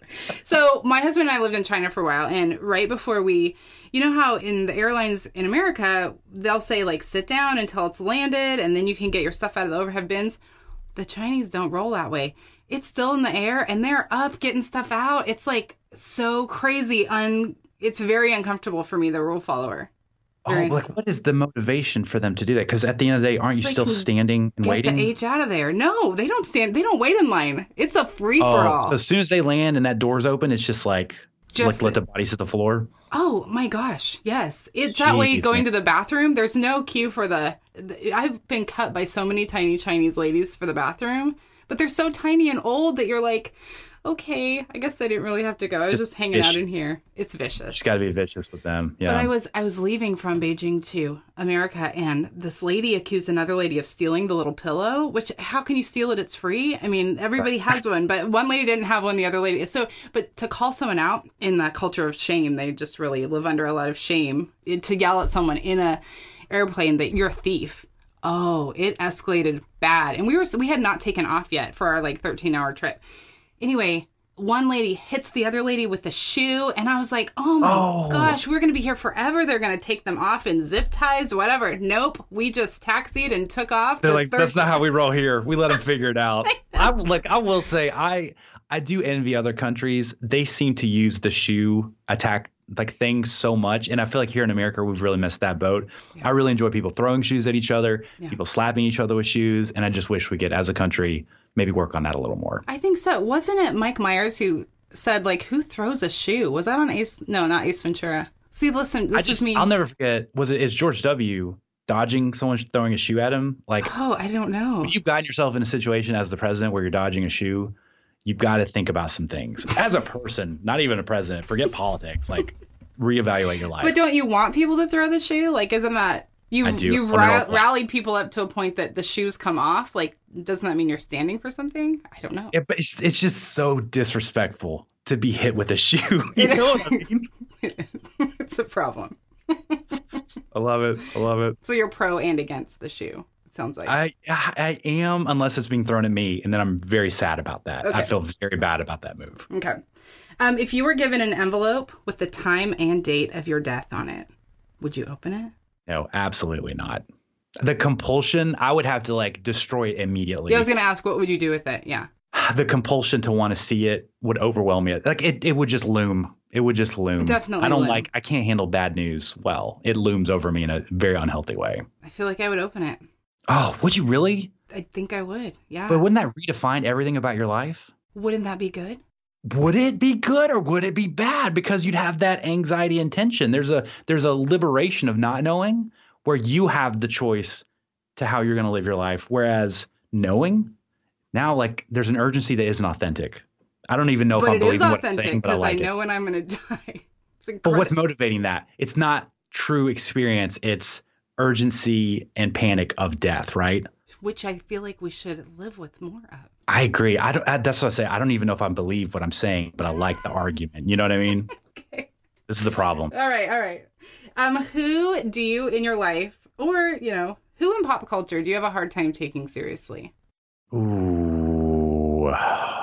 So my husband and I lived in China for a while, and right before we, you know how in the airlines in America, they'll say like sit down until it's landed, and then you can get your stuff out of the overhead bins. The Chinese don't roll that way. It's still in the air, and they're up getting stuff out. It's like so crazy. Un- it's very uncomfortable for me, the rule follower. Oh, Very like what is the motivation for them to do that? Because at the end of the day, aren't you So they still can standing and Get waiting? the H out of there. No, they don't stand. They don't wait in line. It's a free for oh, all. so as soon as they land and that door's open, it's just like Just- like let the bodies hit the floor. Oh my gosh, yes. It's that way Jeez, going man. to the bathroom. There's no queue for the, the. I've been cut by so many tiny Chinese ladies for the bathroom, but they're so tiny and old that you're like, okay, I guess I didn't really have to go. I was just, Just hanging out vicious. in here. It's vicious. Just got to be vicious with them. Yeah. But I was I was leaving from Beijing to America, and this lady accused another lady of stealing the little pillow. Which, how can you steal it? It's free. I mean, everybody has one, but one lady didn't have one. The other lady. So, but to call someone out in that culture of shame, they just really live under a lot of shame. It- to yell at someone in a airplane that you're a thief. Oh, it escalated bad, and we were we had not taken off yet for our like thirteen hour trip. Anyway, one lady hits the other lady with a shoe, and I was like, oh my Oh. gosh, we're going to be here forever. They're going to take them off in zip ties, whatever. Nope. We just taxied and took off. They're for like, third- that's not how we roll here. We let them figure it out. I like. I will say, I I do envy other countries. They seem to use the shoe attack like thing so much, and I feel like here in America we've really missed that boat. I really enjoy people throwing shoes at each other, Yeah. people slapping each other with shoes, and I just wish we could, as a country, maybe work on that a little more. I think so. Wasn't it Mike Myers who said, like, who throws a shoe? Was that on Ace? No, not Ace Ventura. See, listen, this I just, is me. I'll never forget. Was it? Is George W. dodging someone throwing a shoe at him? Like, Oh, I don't know. when you've gotten yourself in a situation as the president where you're dodging a shoe, you've got to think about some things as a person, not even a president. Forget politics. Like, reevaluate your life. But don't you want people to throw the shoe? Like, isn't that you've I do. you've On their ra- own platform. rallied people up to a point that the shoes come off? Like, doesn't that mean you're standing for something? I don't know. Yeah, but it's, it's just so disrespectful to be hit with a shoe. You It know is. what I mean? It's a problem. I love it. I love it. So you're pro and against the shoe. It sounds like. I I am, unless it's being thrown at me, and then I'm very sad about that. Okay. I feel very bad about that move. Okay. Um, if you were given an envelope with the time and date of your death on it, would you open it? No, absolutely not. The compulsion, I would have to like destroy it immediately. Yeah, I was going to ask, what would you do with it? Yeah. The compulsion to want to see it would overwhelm me. Like it, it would just loom. It would just loom. It definitely I don't loom. like. I can't handle bad news well. It looms over me in a very unhealthy way. I feel like I would open it. Oh, would you really? I think I would. Yeah. But wouldn't that redefine everything about your life? Wouldn't that be good? Would it be good or would it be bad? Because you'd have that anxiety and tension. There's a there's a liberation of not knowing where you have the choice to how you're going to live your life. Whereas knowing now, like there's an urgency that isn't authentic. I don't even know but if I'm believing what I'm saying, but it is authentic because I, like I know it. when I'm going to die. But what's motivating that? It's not true experience. It's urgency and panic of death, right? Which I feel like we should live with more of. I agree. I don't. I, that's what I say. I don't even know if I believe what I'm saying, but I like the argument. You know what I mean? Okay. This is the problem. All right. All right. Um, who do you in your life, or you know, who in pop culture do you have a hard time taking seriously? Ooh,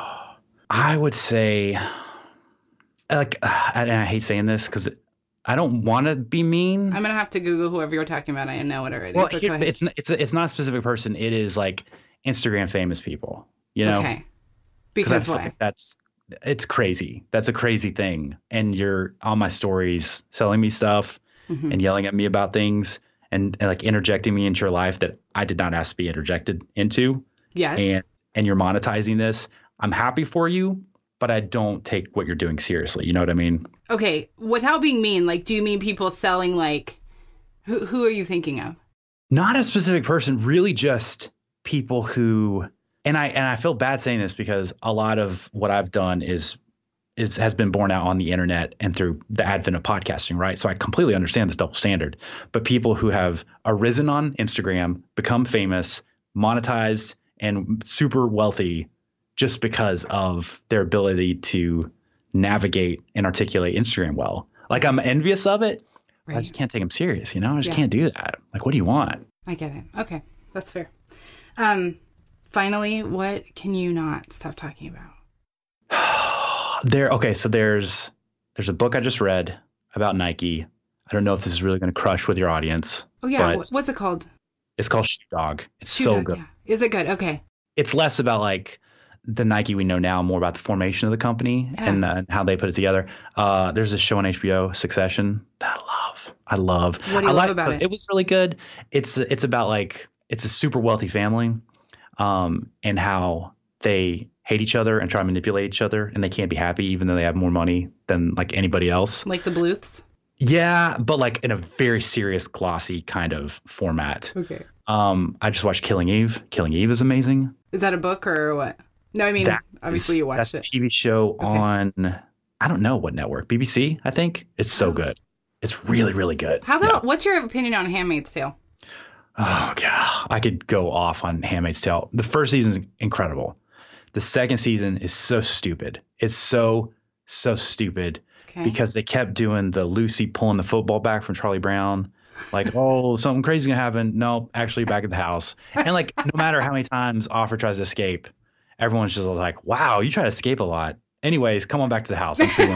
I would say, like, and I hate saying this because I don't want to be mean. I'm gonna have to Google whoever you're talking about. I know it already. Well, here, it's it's a, it's not a specific person. It is like Instagram famous people. You know, okay. Because why? Like that's it's crazy. That's a crazy thing. And you're on my stories selling me stuff mm-hmm. and yelling at me about things and, and like interjecting me into your life that I did not ask to be interjected into. Yes. And and you're monetizing this. I'm happy for you, but I don't take what you're doing seriously. You know what I mean? Okay. Without being mean, like, do you mean people selling like who who are you thinking of? Not a specific person, really just people who and I and I feel bad saying this because a lot of what I've done is is has been born out on the internet and through the advent of podcasting, right? So I completely understand this double standard. But people who have arisen on Instagram, become famous, monetized, and super wealthy just because of their ability to navigate and articulate Instagram well. Like I'm envious of it. Right. I just can't take them serious, you know? I just yeah. can't do that. Like, what do you want? I get it. Okay. That's fair. Um, finally, what can you not stop talking about? There. Okay. So there's, there's a book I just read about Nike. I don't know if this is really going to crush with your audience. Oh yeah. What's it called? It's called Shoe Dog. It's Shoe so Dog, good. Yeah. Is it good? Okay. It's less about like the Nike we know now, more about the formation of the company yeah. and, uh, and how they put it together. Uh, there's this show on H B O, Succession, that I love. I love. What do you I love like, about it? It was really good. It's it's about like it's a super wealthy family, um, and how they hate each other and try to manipulate each other, and they can't be happy even though they have more money than like anybody else. Like the Bluths. Yeah, but like in a very serious, glossy kind of format. Okay. Um, I just watched Killing Eve. Killing Eve is amazing. Is that a book or what? No, I mean, that obviously is, you watched that's it. That's a T V show okay. on, I don't know what network, B B C, I think. It's so good. It's really, really good. How about, yeah. what's your opinion on Handmaid's Tale? Oh, God. I could go off on Handmaid's Tale. The first season is incredible. The second season is so stupid. It's so, so stupid okay. because they kept doing the Lucy pulling the football back from Charlie Brown. Like, oh, something crazy gonna happen. No, actually back at the house. And like, no matter how many times Offer tries to escape, everyone's just like, wow, you try to escape a lot. Anyways, come on back to the house. I'm feeling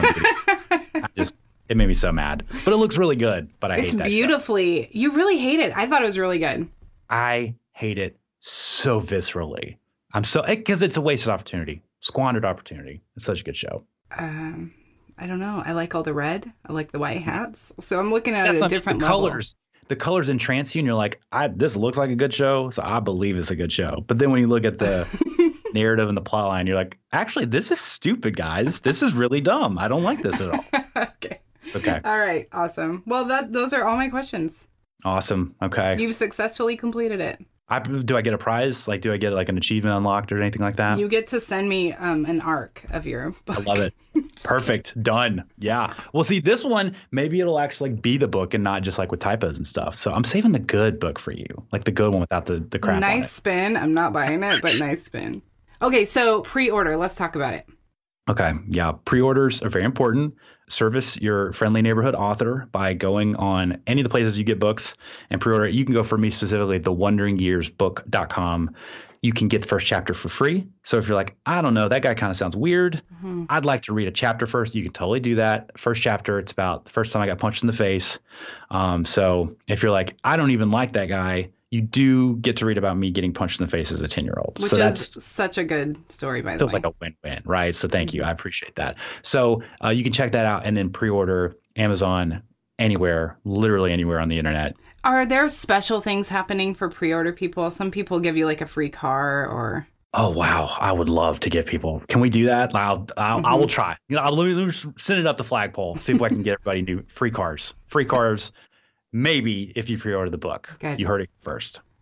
I just, it made me so mad. But it looks really good. But I it's hate that beautifully. show. You really hate it. I thought it was really good. I hate it so viscerally. I'm so, because it's a wasted opportunity, squandered opportunity. It's such a good show. Um, I don't know. I like all the red. I like the white hats. So I'm looking at That's it at a not, different the level. Colors, the colors entrance you, and you're like, I, this looks like a good show, so I believe it's a good show. But then when you look at the narrative and the plot line, you're like, actually, this is stupid, guys. This is really dumb. I don't like this at all. Okay. Okay. All right. Awesome. Well, that those are all my questions. Awesome. Okay. You've successfully completed it. I, do I get a prize? Like, do I get like an achievement unlocked or anything like that? You get to send me um, an arc of your book. I love it. Perfect. Done. Yeah. Well, see, this one, maybe it'll actually like, be the book and not just like with typos and stuff. So I'm saving the good book for you, like the good one without the, the crap. Nice on it. spin. I'm not buying it, but nice spin. Okay. So pre-order. Let's talk about it. Okay. Yeah. Pre-orders are very important. Service your friendly neighborhood author by going on any of the places you get books and pre-order it. You can go for me specifically, the wandering years book dot com. You can get the first chapter for free. So if you're like, I don't know, that guy kind of sounds weird. Mm-hmm. I'd like to read a chapter first. You can totally do that. First chapter, it's about the first time I got punched in the face. Um, so if you're like, I don't even like that guy, you do get to read about me getting punched in the face as a ten-year-old. Which so is that's such a good story, by the way. It was like a win-win, right? So thank mm-hmm. you. I appreciate that. So uh, you can check that out and then pre-order Amazon anywhere, literally anywhere on the internet. Are there special things happening for pre-order people? Some people give you like a free car or... Oh, wow. I would love to give people. Can we do that? I'll, I'll, mm-hmm. I will try. You know, I'll let me send it up the flagpole, see if I can get everybody new free cars. Free cars. Maybe if you pre-order the book. Good. You heard it first.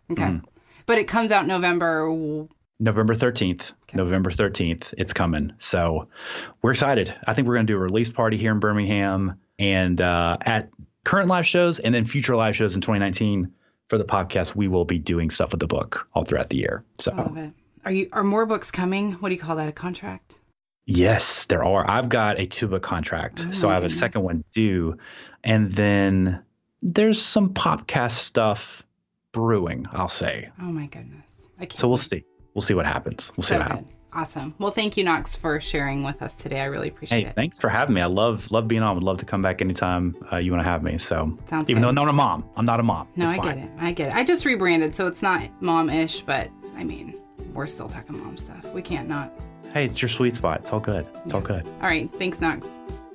Okay. Mm-hmm. But it comes out November... November thirteenth. Okay. November thirteenth. It's coming. So we're excited. I think we're going to do a release party here in Birmingham and uh, at current live shows and then future live shows in twenty nineteen for the podcast. We will be doing stuff with the book all throughout the year. So I love it. Are you, are more books coming? What do you call that? A contract? Yes, there are. I've got a two book contract. Oh, so I have goodness. a second one due. And then there's some podcast stuff brewing, I'll say. Oh my goodness. I can't so we'll wait. see. We'll see what happens. We'll so see what good. happens. Awesome. Well, thank you, Knox, for sharing with us today. I really appreciate Hey, it. thanks for having me. I love love being on. Would love to come back anytime uh, you want to have me. So Sounds even good. though I'm not a mom, I'm not a mom. No, It's I fine. get it. I get it. I just rebranded, so it's not mom-ish, but I mean, we're still talking mom stuff. We can't not. Hey, it's your sweet spot. It's all good. It's Yeah. all good. All right. Thanks, Knox.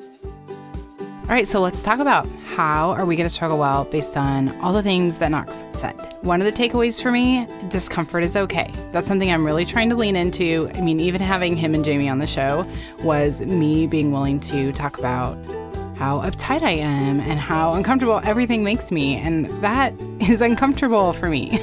All right, so let's talk about how are we going to struggle well based on all the things that Knox said. One of the takeaways for me, discomfort is okay. That's something I'm really trying to lean into. I mean, even having him and Jamie on the show was me being willing to talk about how uptight I am and how uncomfortable everything makes me. And that is uncomfortable for me.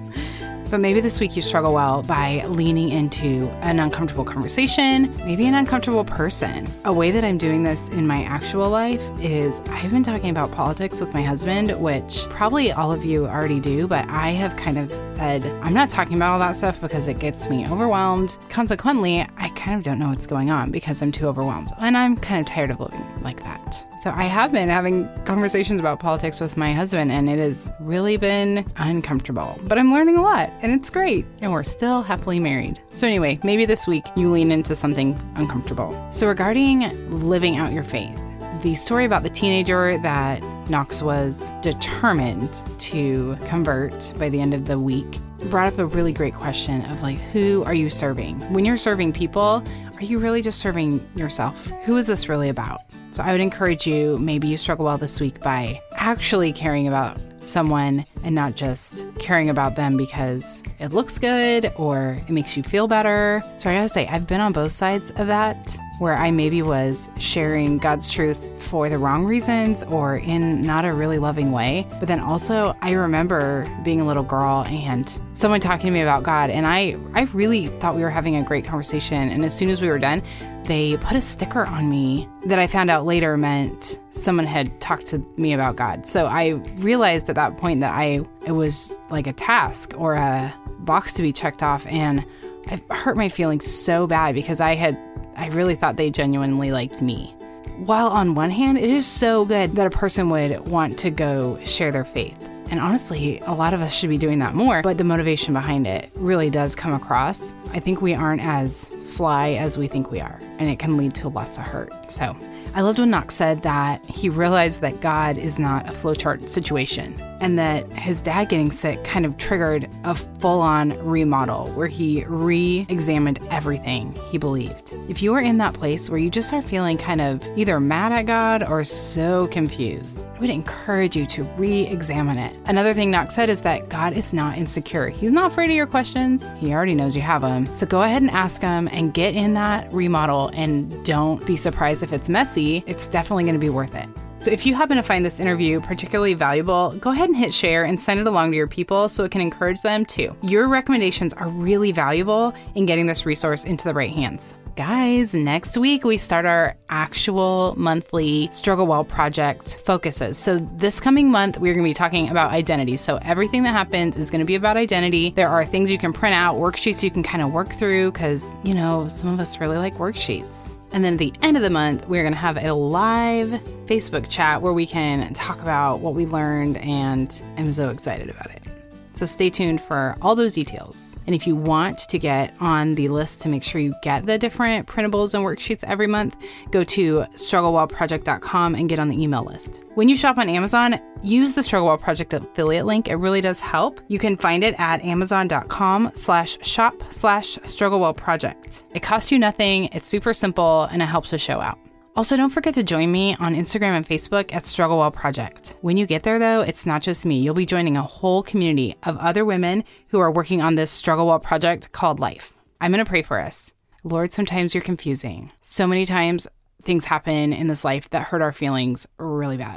But maybe this week you struggle well by leaning into an uncomfortable conversation, maybe an uncomfortable person. A way that I'm doing this in my actual life is I've been talking about politics with my husband, which probably all of you already do, but I have kind of said, I'm not talking about all that stuff because it gets me overwhelmed. Consequently, I kind of don't know what's going on because I'm too overwhelmed. And I'm kind of tired of living like that. So I have been having conversations about politics with my husband, and it has really been uncomfortable. But I'm learning a lot, and it's great. And we're still happily married. So anyway, maybe this week you lean into something uncomfortable. So regarding living out your faith, the story about the teenager that Knox was determined to convert by the end of the week brought up a really great question of like, who are you serving? When you're serving people, are you really just serving yourself? Who is this really about? So I would encourage you, maybe you struggle well this week by actually caring about someone and not just caring about them because it looks good or it makes you feel better. So I gotta say, I've been on both sides of that, where I maybe was sharing God's truth for the wrong reasons or in not a really loving way. But then also I remember being a little girl and someone talking to me about God, and I, I really thought we were having a great conversation. And as soon as we were done, they put a sticker on me that I found out later meant someone had talked to me about God. So I realized at that point that I it was like a task or a box to be checked off, and it hurt my feelings so bad because I had I really thought they genuinely liked me. While on one hand, it is so good that a person would want to go share their faith. And honestly, a lot of us should be doing that more, but the motivation behind it really does come across. I think we aren't as sly as we think we are, and it can lead to lots of hurt. So I loved when Knox said that he realized that God is not a flowchart situation, and that his dad getting sick kind of triggered a full-on remodel where he re-examined everything he believed. If you are in that place where you just start feeling kind of either mad at God or so confused, I would encourage you to re-examine it. Another thing Knox said is that God is not insecure. He's not afraid of your questions. He already knows you have them. So go ahead and ask him and get in that remodel, and don't be surprised if it's messy. It's definitely going to be worth it. So if you happen to find this interview particularly valuable, go ahead and hit share and send it along to your people so it can encourage them too. Your recommendations are really valuable in getting this resource into the right hands. Guys, next week we start our actual monthly Struggle Well Project focuses. So this coming month, we're going to be talking about identity. So everything that happens is going to be about identity. There are things you can print out, worksheets you can kind of work through because, you know, some of us really like worksheets. And then at the end of the month, we're going to have a live Facebook chat where we can talk about what we learned, and I'm so excited about it. So stay tuned for all those details. And if you want to get on the list to make sure you get the different printables and worksheets every month, go to struggle well project dot com and get on the email list. When you shop on Amazon, use the Struggle Well Project affiliate link. It really does help. You can find it at amazon.com slash shop slash Struggle Well Project. It costs you nothing. It's super simple, and it helps the show out. Also, don't forget to join me on Instagram and Facebook at Struggle Well Project. When you get there, though, it's not just me. You'll be joining a whole community of other women who are working on this Struggle Well Project called Life. I'm going to pray for us. Lord, sometimes you're confusing. So many times things happen in this life that hurt our feelings really bad.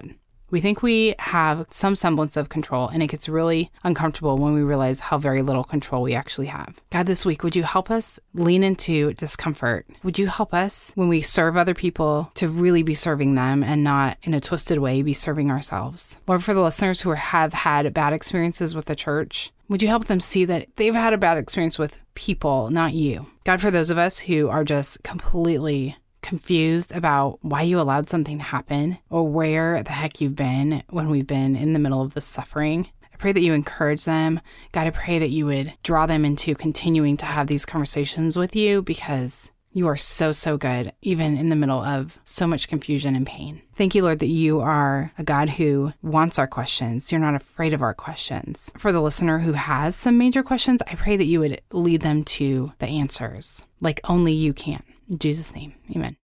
We think we have some semblance of control, and it gets really uncomfortable when we realize how very little control we actually have. God, this week, would you help us lean into discomfort? Would you help us when we serve other people to really be serving them and not in a twisted way be serving ourselves? Lord, for the listeners who have had bad experiences with the church, would you help them see that they've had a bad experience with people, not you? God, for those of us who are just completely confused about why you allowed something to happen or where the heck you've been when we've been in the middle of this suffering, I pray that you encourage them. God, I pray that you would draw them into continuing to have these conversations with you, because you are so, so good, even in the middle of so much confusion and pain. Thank you, Lord, that you are a God who wants our questions. You're not afraid of our questions. For the listener who has some major questions, I pray that you would lead them to the answers like only you can. In Jesus' name, amen.